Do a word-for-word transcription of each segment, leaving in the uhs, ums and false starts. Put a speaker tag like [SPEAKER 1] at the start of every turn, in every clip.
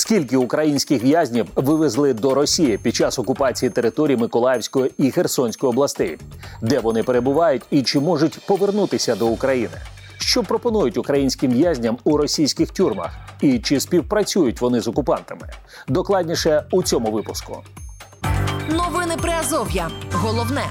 [SPEAKER 1] Скільки українських в'язнів вивезли до Росії під час окупації території Миколаївської і Херсонської областей? Де вони перебувають і чи можуть повернутися до України? Що пропонують українським в'язням у російських тюрмах? І чи співпрацюють вони з окупантами? Докладніше у цьому випуску.
[SPEAKER 2] Новини Приазов'я. Головне.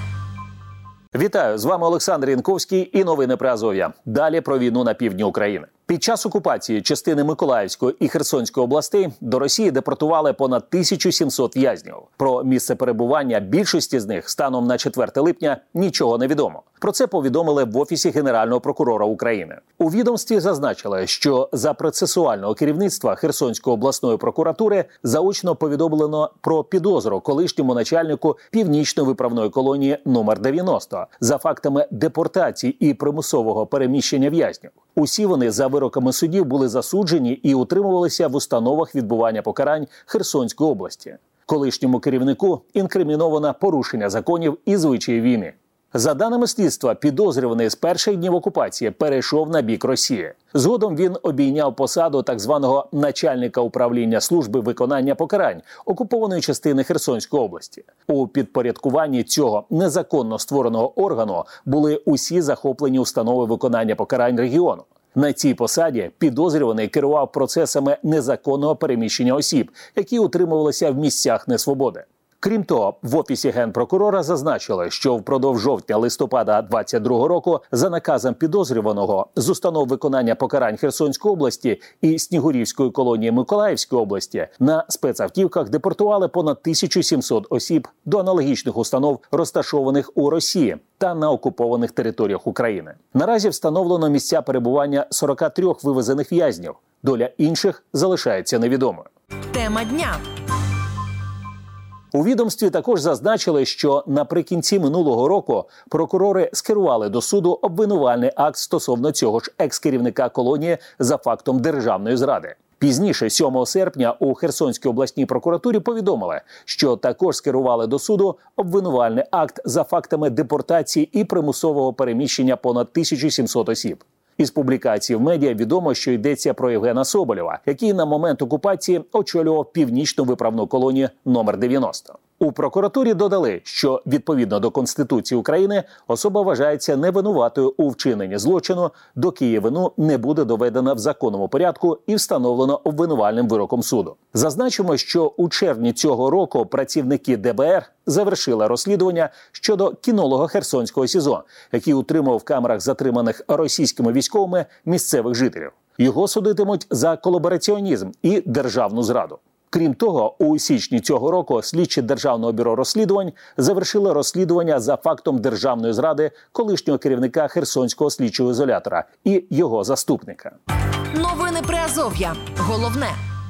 [SPEAKER 1] Вітаю! З вами Олександр Янковський і новини Приазов'я. Далі про війну на півдні України. Під час окупації частини Миколаївської і Херсонської областей до Росії депортували понад тисячу сімсот в'язнів. Про місце перебування більшості з них станом на четверте липня нічого не відомо. Про це повідомили в Офісі Генерального прокурора України. У відомстві зазначили, що за процесуального керівництва Херсонської обласної прокуратури заочно повідомлено про підозру колишньому начальнику Північної виправної колонії номер дев'яносто за фактами депортації і примусового переміщення в'язнів. Усі вони за вироками судів були засуджені і утримувалися в установах відбування покарань Херсонської області. Колишньому керівнику інкриміновано порушення законів і звичаїв війни. За даними слідства, підозрюваний з перших днів окупації перейшов на бік Росії. Згодом він обійняв посаду так званого начальника управління служби виконання покарань окупованої частини Херсонської області. У підпорядкуванні цього незаконно створеного органу були усі захоплені установи виконання покарань регіону. На цій посаді підозрюваний керував процесами незаконного переміщення осіб, які утримувалися в місцях несвободи. Крім того, в Офісі Генпрокурора зазначили, що впродовж жовтня-листопада двадцять другого року за наказом підозрюваного з установ виконання покарань Херсонської області і Снігурівської колонії Миколаївської області на спецавтівках депортували понад тисячу сімсот осіб до аналогічних установ, розташованих у Росії та на окупованих територіях України. Наразі встановлено місця перебування сорока трьох вивезених в'язнів. Доля інших залишається невідомою.
[SPEAKER 2] Тема дня.
[SPEAKER 1] У відомстві також зазначили, що наприкінці минулого року прокурори скерували до суду обвинувальний акт стосовно цього ж екс-керівника колонії за фактом державної зради. Пізніше, сьомого серпня, у Херсонській обласній прокуратурі повідомили, що також скерували до суду обвинувальний акт за фактами депортації і примусового переміщення понад тисячу сімсот осіб. Із публікації в медіа відомо, що йдеться про Євгена Соболєва, який на момент окупації очолював Північну виправну колонію номер дев'яносто. У прокуратурі додали, що відповідно до Конституції України особа вважається невинуватою у вчиненні злочину, доки її вину не буде доведена в законному порядку і встановлено обвинувальним вироком суду. Зазначимо, що у червні цього року працівники де бе ер завершили розслідування щодо кінолога Херсонського СІЗО, який утримував в камерах затриманих російськими військовими місцевих жителів. Його судитимуть за колабораціонізм і державну зраду. Крім того, у січні цього року слідчі Державного бюро розслідувань завершили розслідування за фактом державної зради колишнього керівника Херсонського слідчого ізолятора і його заступника.
[SPEAKER 2] Новини Приазов'я. Головне.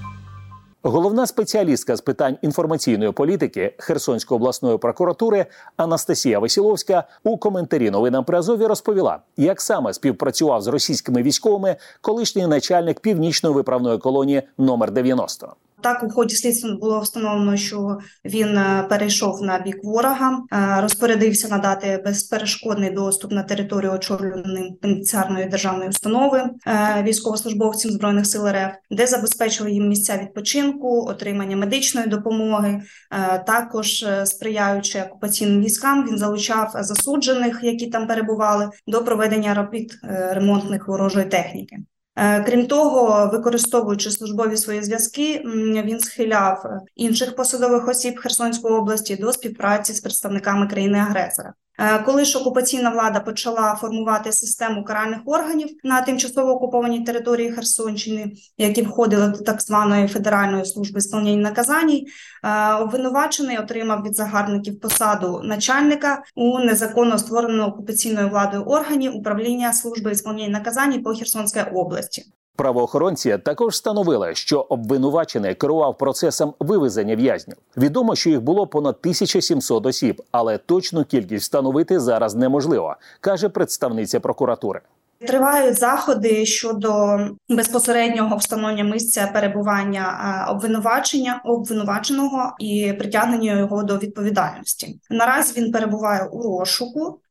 [SPEAKER 1] Головна спеціалістка з питань інформаційної політики Херсонської обласної прокуратури Анастасія Васіловська у коментарі новинам Приазов'я розповіла, як саме співпрацював з російськими військовими колишній начальник Північної виправної колонії номер дев'яносто.
[SPEAKER 3] Так, у ході слідства було встановлено, що він перейшов на бік ворога, розпорядився надати безперешкодний доступ на територію очолюваної пенітенціарної державної установи військовослужбовцям Збройних сил ер еф, де забезпечував їм місця відпочинку, отримання медичної допомоги. Також, сприяючи окупаційним військам, він залучав засуджених, які там перебували, до проведення робіт ремонтних ворожої техніки. Крім того, використовуючи службові свої зв'язки, він схиляв інших посадових осіб Херсонської області до співпраці з представниками країни-агресора. Коли ж окупаційна влада почала формувати систему каральних органів на тимчасово окупованій території Херсонщини, які входили до так званої Федеральної служби виконання наказань, обвинувачений отримав від загарбників посаду начальника у незаконно створеному окупаційною владою органі управління служби виконання наказань по Херсонській області.
[SPEAKER 1] Правоохоронці також встановили, що обвинувачений керував процесом вивезення в'язнів. Відомо, що їх було понад тисяча сімсот осіб, але точну кількість встановити зараз неможливо, каже представниця прокуратури.
[SPEAKER 3] Тривають заходи щодо безпосереднього встановлення місця перебування обвинувачення обвинуваченого і притягнення його до відповідальності. Наразі він перебуває у розшуку.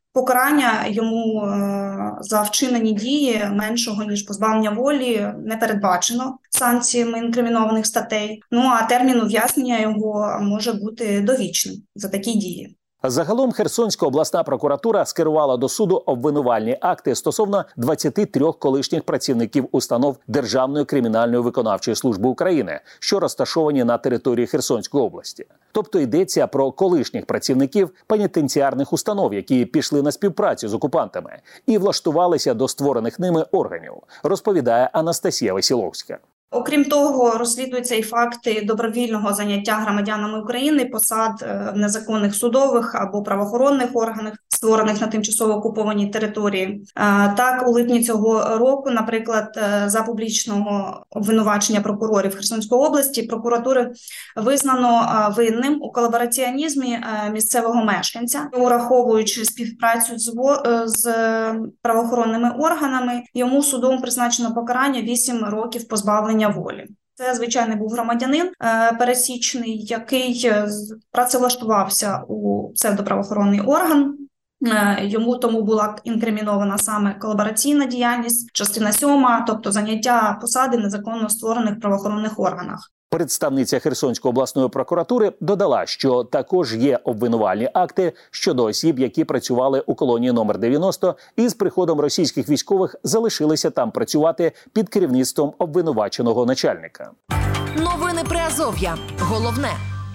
[SPEAKER 3] Покарання йому за вчинені дії меншого, ніж позбавлення волі, не передбачено санкціями інкримінованих статей. Ну а термін ув'язнення його може бути довічним за такі дії.
[SPEAKER 1] Загалом Херсонська обласна прокуратура скерувала до суду обвинувальні акти стосовно двадцяти трьох колишніх працівників установ Державної кримінальної виконавчої служби України, що розташовані на території Херсонської області. Тобто йдеться про колишніх працівників пенітенціарних установ, які пішли на співпрацю з окупантами і влаштувалися до створених ними органів, розповідає Анастасія Василовська.
[SPEAKER 3] Окрім того, розслідуються і факти добровільного заняття громадянами України посад в незаконних судових або правоохоронних органах, створених на тимчасово окупованій території. Так, у липні цього року, наприклад, за публічного обвинувачення прокурорів Херсонської області, прокуратури визнано винним у колабораціонізмі місцевого мешканця. Ураховуючи співпрацю з правоохоронними органами, йому судом призначено покарання вісім років позбавлення волі. Це, звичайно, був громадянин пересічний, який працевлаштувався у псевдоправоохоронний орган. Йому тому була інкримінована саме колабораційна діяльність, частина сьома, тобто заняття посади в незаконно створених правоохоронних органах.
[SPEAKER 1] Представниця Херсонської обласної прокуратури додала, що також є обвинувальні акти щодо осіб, які працювали у колонії номер дев'яносто і з приходом російських військових залишилися там працювати під керівництвом обвинуваченого начальника.
[SPEAKER 2] Новини Приазов'я. Головне.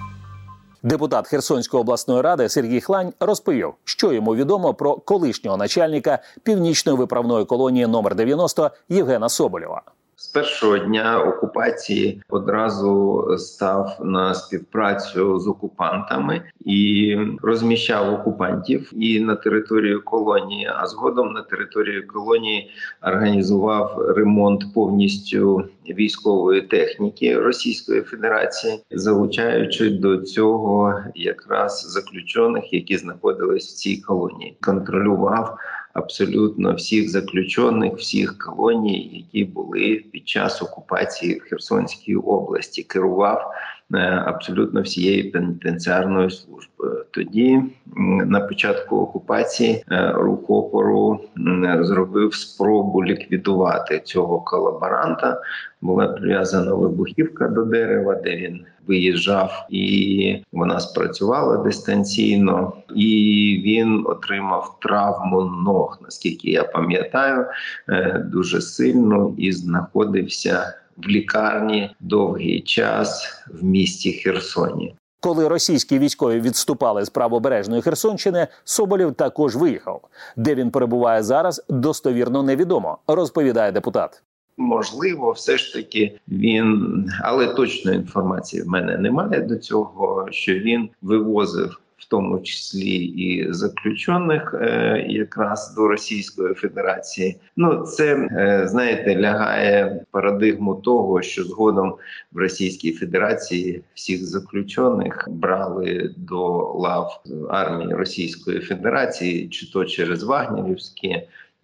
[SPEAKER 1] Депутат Херсонської обласної ради Сергій Хлань розповів, що йому відомо про колишнього начальника Північної виправної колонії номер дев'яносто Євгена Соболєва.
[SPEAKER 4] З першого дня окупації одразу став на співпрацю з окупантами і розміщав окупантів і на території колонії, а згодом на території колонії організував ремонт повністю військової техніки Російської Федерації, залучаючи до цього якраз заключених, які знаходились в цій колонії. Контролював абсолютно всіх заключених, всіх колоній, які були під час окупації в Херсонській області, керував абсолютно всією пенітенціарною службою. Тоді, на початку окупації, рух опору зробив спробу ліквідувати цього колаборанта. Була прив'язана вибухівка до дерева, де він виїжджав, і вона спрацювала дистанційно, і він отримав травму ног, наскільки я пам'ятаю, дуже сильно, і знаходився в лікарні довгий час в місті Херсоні.
[SPEAKER 1] Коли російські військові відступали з правобережної Херсонщини, Соболєв також виїхав. Де він перебуває зараз, достовірно невідомо, розповідає депутат.
[SPEAKER 4] Можливо, все ж таки він, але точної інформації в мене немає до цього, що він вивозив в тому числі і заключених е, якраз до Російської Федерації. Ну, це, е, знаєте, лягає парадигму того, що згодом в Російській Федерації всіх заключених брали до лав армії Російської Федерації, чи то через вагнерівські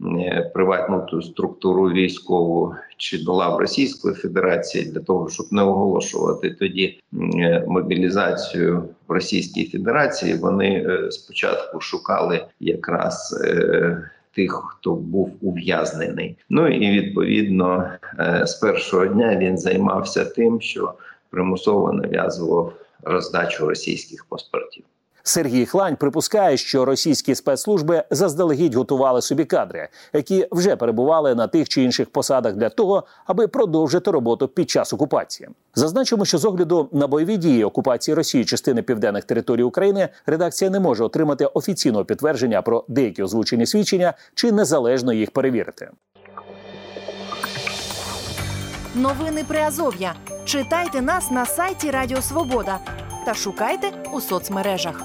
[SPEAKER 4] приватну ту структуру військову, чи до лав Російської Федерації, для того, щоб не оголошувати тоді мобілізацію в Російській Федерації. Вони спочатку шукали якраз тих, хто був ув'язнений. Ну і відповідно з першого дня він займався тим, що примусово нав'язував роздачу російських паспортів.
[SPEAKER 1] Сергій Хлань припускає, що російські спецслужби заздалегідь готували собі кадри, які вже перебували на тих чи інших посадах для того, аби продовжити роботу під час окупації. Зазначимо, що з огляду на бойові дії окупації Росії частини південних територій України редакція не може отримати офіційного підтвердження про деякі озвучені свідчення чи незалежно їх перевірити.
[SPEAKER 2] Новини Приазов'я. Читайте нас на сайті Радіо Свобода та шукайте у соцмережах.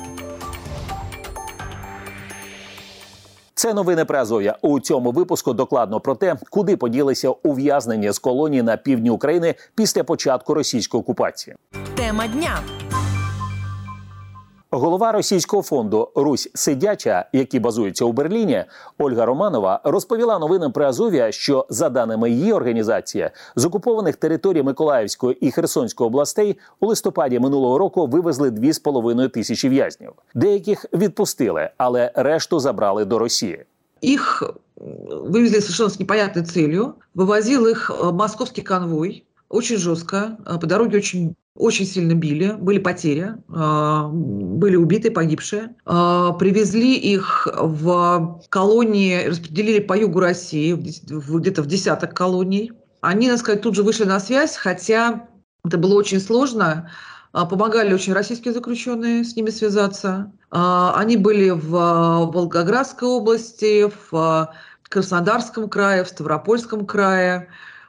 [SPEAKER 1] Це новини Приазов'я. У цьому випуску докладно про те, куди поділися ув'язнені з колонії на півдні України після початку російської окупації.
[SPEAKER 2] Тема дня.
[SPEAKER 1] Голова російського фонду «Русь сидяча», який базується у Берліні, Ольга Романова розповіла новинам Приазов'я, що, за даними її організації, з окупованих територій Миколаївської і Херсонської областей у листопаді минулого року вивезли дві з половиною тисячі в'язнів. Деяких відпустили, але решту забрали до Росії.
[SPEAKER 5] Их вывезли совершенно с непонятной целью. Вывозил их московский конвой. Очень жестко. По дороге очень, очень сильно били. Были потери. Были убиты, погибшие. Привезли их в колонии, распределили по югу России, где-то в десяток колоний. Они, надо сказать, тут же вышли на связь, хотя это было очень сложно. Помогали очень российские заключенные с ними связаться. Они были в Волгоградской области, в Краснодарском крае, в Ставропольском крае.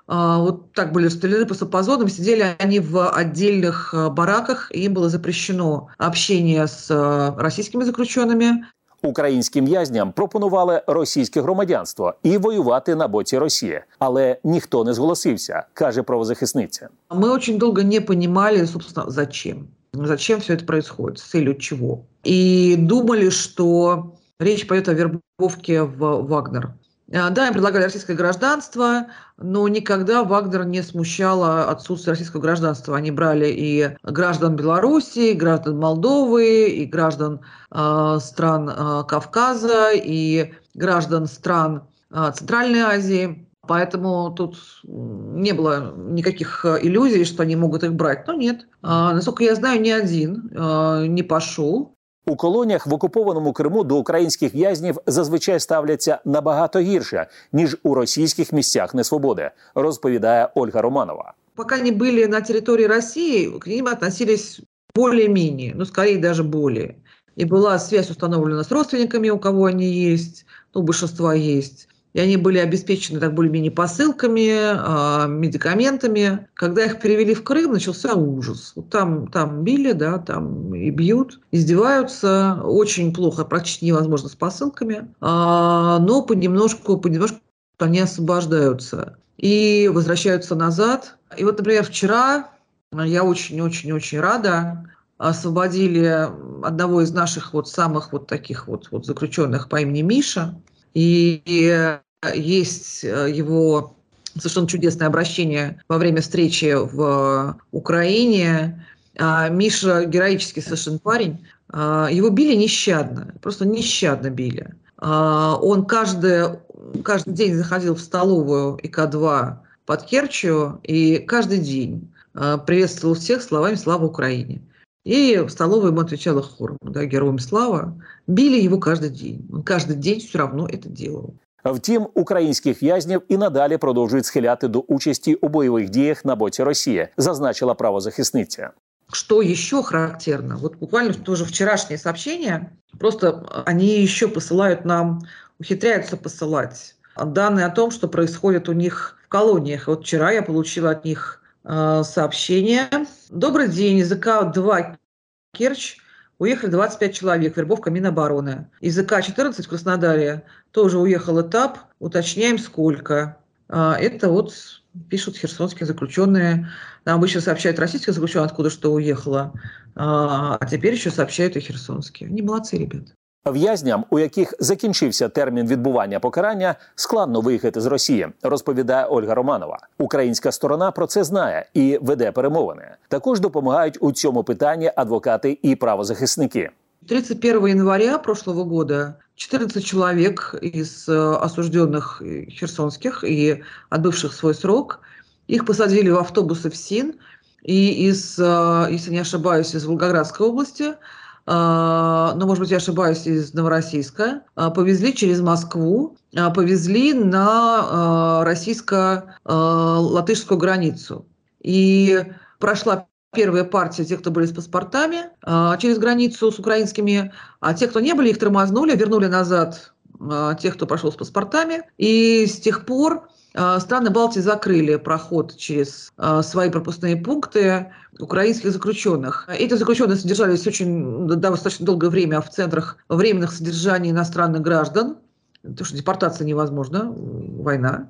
[SPEAKER 5] Вот так были расстреляны просто по зонам. Сидели они в отдельных бараках, и им было запрещено общение с российскими заключенными.
[SPEAKER 1] Українським в'язням пропонували російське громадянство і воювати на боці Росії. Але ніхто не зголосився, каже правозахисниця.
[SPEAKER 5] Мы очень долго не понимали, собственно, зачем. Зачем все это происходит, с целью чего. И думали, что речь пойдет о вербовке в Вагнер. Да, им предлагали российское гражданство, но никогда Вагнер не смущало отсутствие российского гражданства. Они брали и граждан Беларуси, и граждан Молдовы, и граждан э, стран э, Кавказа, и граждан стран э, Центральной Азии. Поэтому тут не было никаких иллюзий, что они могут их брать. Но нет. Э, насколько я знаю, ни один э, не пошел.
[SPEAKER 1] У колоніях в окупованому Криму до українських в'язнів зазвичай ставляться набагато гірше, ніж у російських місцях несвободи, розповідає Ольга Романова.
[SPEAKER 5] Пока они были на территории России, к ним относились более-менее, ну, скорее даже более. И была связь установлена с родственниками, у кого они есть, ну, у большинства есть. И они были обеспечены так более-менее посылками, медикаментами. Когда их перевели в Крым, начался ужас. Вот там, там били, да, там и бьют, издеваются. Очень плохо, практически невозможно с посылками. Но понемножку, понемножку они освобождаются и возвращаются назад. И вот, например, вчера, я очень-очень-очень рада, освободили одного из наших вот самых вот таких вот, вот заключенных по имени Миша. И есть его совершенно чудесное обращение во время встречи в Украине. Миша героический совершенно парень. Его били нещадно, просто нещадно били. Он каждый, каждый день заходил в столовую И К два под Керчью и каждый день приветствовал всех словами «Слава Украине». И в столовой ему отвечала хором, да, «Героям слава». Били его каждый день. Он каждый день все равно это делал.
[SPEAKER 1] Втім, українських в'язнів і надалі продовжують схиляти до участі у бойових діях на боці Росії, зазначила правозахисниця.
[SPEAKER 5] Что еще характерно? Вот буквально тоже вчерашнее сообщение. Просто они еще посылают нам, ухитряются посылать данные о том, что происходит у них в колониях. Вот вчера я получила от них э, сообщение. Добрый день, из И К два Керчь уехали двадцать пять человек, вербовка Минобороны. Из И К четырнадцать в Краснодаре тоже уехал этап, уточняем сколько. Это вот пишут херсонские заключенные. Нам обычно сообщают российские заключенные, откуда что уехало, а теперь еще сообщают и херсонские. Они молодцы, ребята.
[SPEAKER 1] В'язням, у яких закінчився термін відбування покарання, складно виїхати з Росії, розповідає Ольга Романова. Українська сторона про це знає і веде перемовини. Також допомагають у цьому питанні адвокати і правозахисники.
[SPEAKER 5] тридцать первого января прошлого года четырнадцать человек из осужденных херсонских и отбывших свой срок, их посадили в автобусы в СИН и из, если не ошибаюсь, из Волгоградской области, но, может быть, я ошибаюсь, из Новороссийска, повезли через Москву, повезли на российско-латышскую границу. И прошла первая партия тех, кто были с паспортами, через границу с украинскими, а те, кто не были, их тормознули, вернули назад тех, кто прошел с паспортами. И с тех пор страны Балтии закрыли проход через свои пропускные пункты украинских заключенных. Эти заключенные содержались очень да, достаточно долгое время в центрах временных содержаний иностранных граждан, потому что депортация невозможна, война.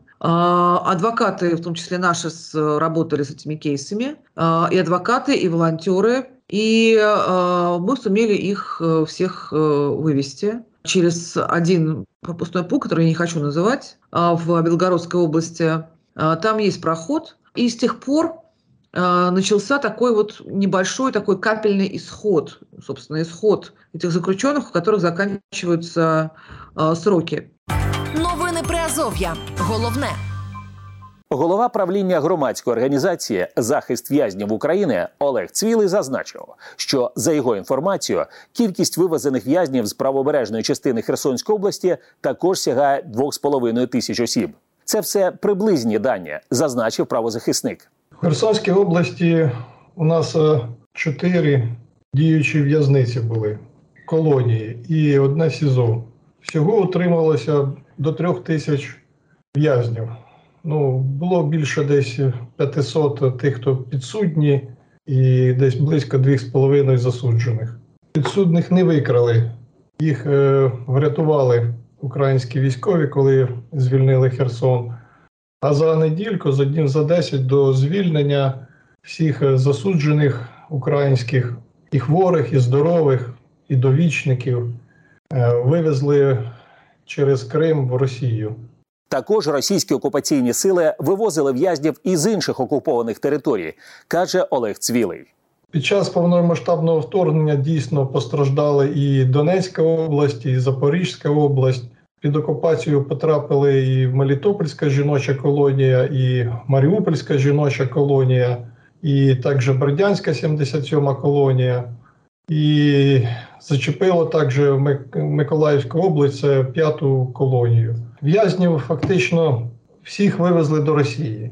[SPEAKER 5] Адвокаты, в том числе наши, работали с этими кейсами. И адвокаты, и волонтеры И э, мы сумели их э, всех э, вывести через один пропускной пункт, который я не хочу называть, э, в Белгородской области. Э, там есть проход. И с тех пор э, начался такой вот небольшой такой капельный исход, собственно, исход этих заключенных, у которых заканчиваются э, сроки.
[SPEAKER 2] Новини Приазов'я. Головне.
[SPEAKER 1] Голова правління громадської організації «Захист в'язнів України» Олег Цвілий зазначив, що, за його інформацією, кількість вивезених в'язнів з правобережної частини Херсонської області також сягає двох з половиною тисяч осіб. Це все приблизні дані, зазначив правозахисник.
[SPEAKER 6] В Херсонській області у нас чотири діючі в'язниці були, колонії і одне СІЗО. Всього утрималося до трьох тисяч в'язнів. Ну, було більше десь п'ятсот тих, хто підсудні, і десь близько двох з половиною засуджених. Підсудних не викрали, їх е, врятували українські військові, коли звільнили Херсон. А за недільку, за днів за десять до звільнення всіх засуджених українських, і хворих, і здорових, і довічників е, вивезли через Крим в Росію.
[SPEAKER 1] Також російські окупаційні сили вивозили в'язнів із інших окупованих територій, каже Олег Цвілий.
[SPEAKER 6] Під час повномасштабного вторгнення дійсно постраждали і Донецька область, і Запорізька область. Під окупацію потрапили і Мелітопольська жіноча колонія, і Маріупольська жіноча колонія, і також Бердянська сімдесят сьома колонія. І зачепило також Миколаївську область, це п'яту колонію. В'язнів фактично всіх вивезли до Росії,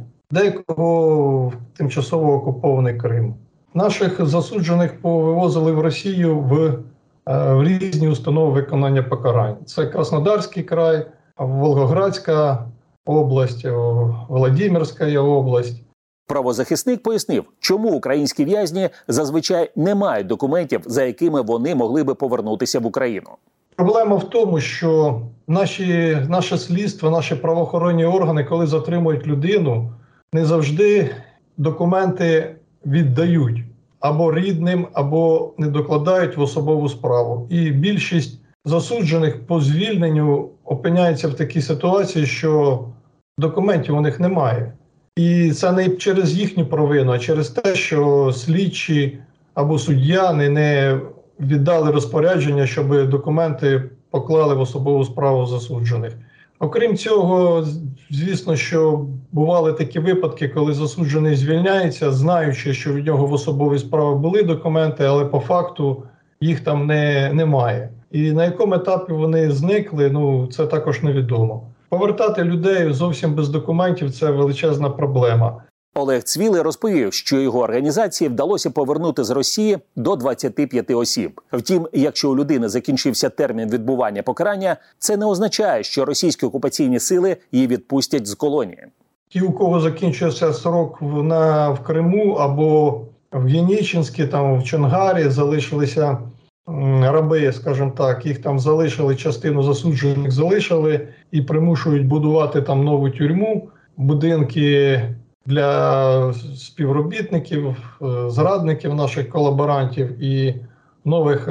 [SPEAKER 6] декого в тимчасово окупований Крим. Наших засуджених повивозили в Росію в, в різні установи виконання покарань. Це Краснодарський край, Волгоградська область, Володимирська область.
[SPEAKER 1] Правозахисник пояснив, чому українські в'язні зазвичай не мають документів, за якими вони могли би повернутися в Україну.
[SPEAKER 6] Проблема в тому, що наші, наше слідство, наші правоохоронні органи, коли затримують людину, не завжди документи віддають або рідним, або не докладають в особову справу. І більшість засуджених по звільненню опиняється в такій ситуації, що документів у них немає. І це не через їхню провину, а через те, що слідчі або суддя не, не віддали розпорядження, щоб документи поклали в особову справу засуджених. Окрім цього, звісно, що бували такі випадки, коли засуджений звільняється, знаючи, що від нього в особовій справі були документи, але по факту їх там не, немає. І на якому етапі вони зникли, ну, це також невідомо. Повертати людей зовсім без документів – це величезна проблема.
[SPEAKER 1] Олег Цвілий розповів, що його організації вдалося повернути з Росії до двадцяти п'яти осіб. Втім, якщо у людини закінчився термін відбування покарання, це не означає, що російські окупаційні сили її відпустять з колонії.
[SPEAKER 6] Ті, у кого закінчився срок в, на, в Криму або в Генічинській, там, в Чонгарі, залишилися м, раби, скажімо так, їх там залишили, частину засуджених залишили і примушують будувати там нову тюрму, будинки для співробітників, зрадників, наших колаборантів і нових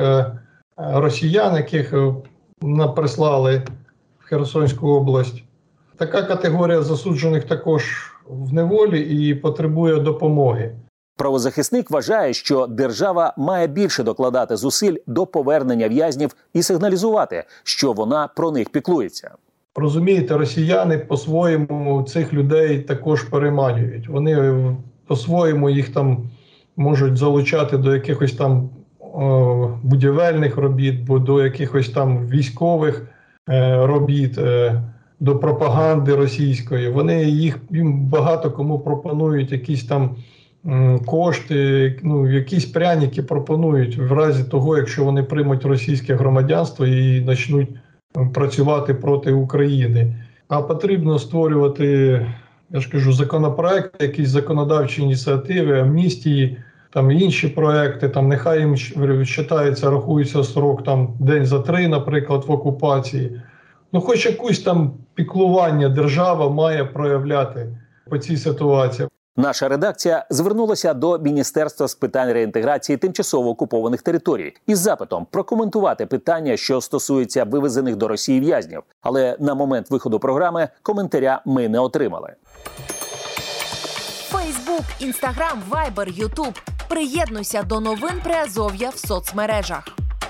[SPEAKER 6] росіян, яких прислали в Херсонську область. Така категорія засуджених також в неволі і потребує допомоги.
[SPEAKER 1] Правозахисник вважає, що держава має більше докладати зусиль до повернення в'язнів і сигналізувати, що вона про них піклується.
[SPEAKER 6] Розумієте, росіяни по-своєму цих людей також переманюють. Вони по-своєму їх там можуть залучати до якихось там о, будівельних робіт, бо до якихось там військових е, робіт, е, до пропаганди російської. Вони їх, їм багато кому пропонують якісь там м, кошти, ну, якісь пряники пропонують в разі того, якщо вони приймуть російське громадянство і почнуть працювати проти України. А потрібно створювати, я ж кажу, законопроекти, якісь законодавчі ініціативи, амністії, там інші проекти, там нехай їм вважається, рахується срок там день за три, наприклад, в окупації. Ну, хоч якусь там піклування держава має проявляти по цій ситуації.
[SPEAKER 1] Наша редакція звернулася до Міністерства з питань реінтеграції тимчасово окупованих територій із запитом прокоментувати питання, що стосується вивезених до Росії в'язнів. Але на момент виходу програми коментаря ми не отримали.
[SPEAKER 2] Фейсбук, Інстаграм, Вайбер, Ютуб. Приєднуйся до новин Приазов'я в соцмережах.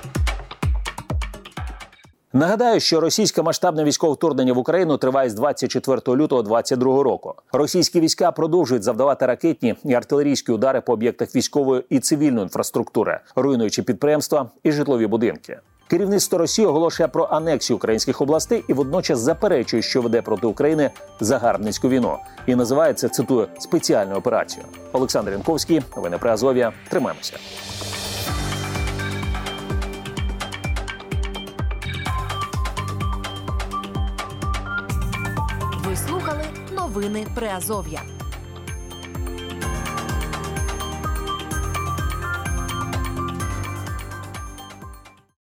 [SPEAKER 1] Нагадаю, що російське масштабне військове вторгнення в Україну триває з двадцять четвертого лютого двадцять другого року. Російські війська продовжують завдавати ракетні і артилерійські удари по об'єктах військової і цивільної інфраструктури, руйнуючи підприємства і житлові будинки. Керівництво Росії оголошує про анексію українських областей і водночас заперечує, що веде проти України загарбницьку війну. І називає це, цитую, спеціальною операцією. Олександр Янковський, новини Приазов'я. Тримаємося.
[SPEAKER 2] Ви слухали новини Приазов'я.